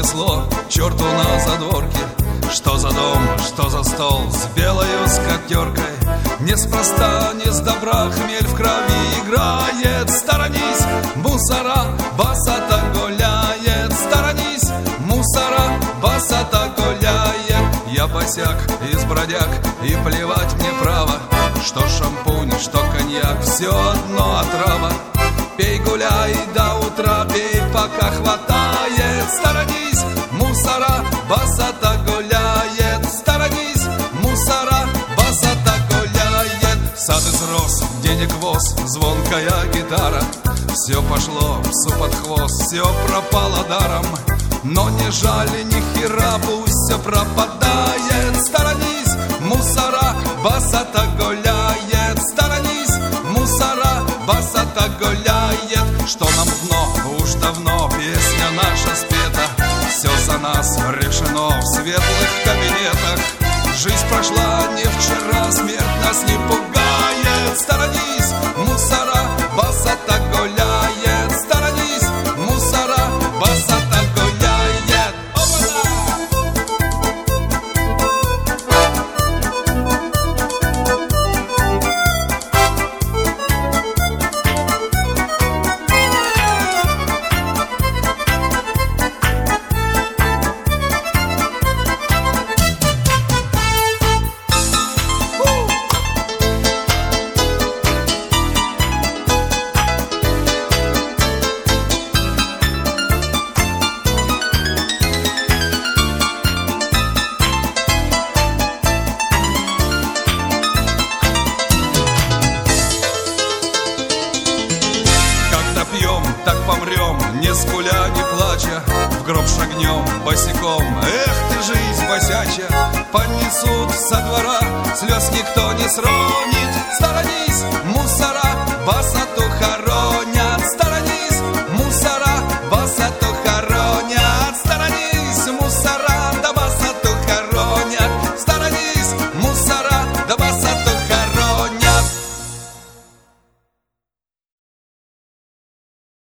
понесло черту на задворке. Что за дом, что за стол с белою скатеркой. Неспроста, не с добра хмель в крови играет. Сторонись, мусора, басата гуляет. Сторонись, мусора, басата гуляет. Я босяк из бродяг, и плевать мне право, что шампунь, что коньяк, все одно отрава. Пей, гуляй до утра, пей, пока хватает. Сторонись, мусора, басата гуляет. Сторонись, мусора, басата гуляет. Сад из роз, денег воз, звонкая гитара. Все пошло псу под хвост, все пропало даром. Но не жаль ни хера, пусть все пропадает. Сторонись, мусора, басата гуляет. Сторонись, мусора, басата гуляет. Что нам дно, уж давно песня наша спета. Все за нас решено в светлых кабинетах. Жизнь прошла не вчера, смерть нас не пугает. Сторонись, мусора, басата гуляет. Сторонись, мусора, басата гуляет. Так помрем, не скуля, не плача, в гроб шагнем босиком. Эх ты, жизнь босяча, понесут со двора, слез никто не сронит. Сторонись, мусора, басата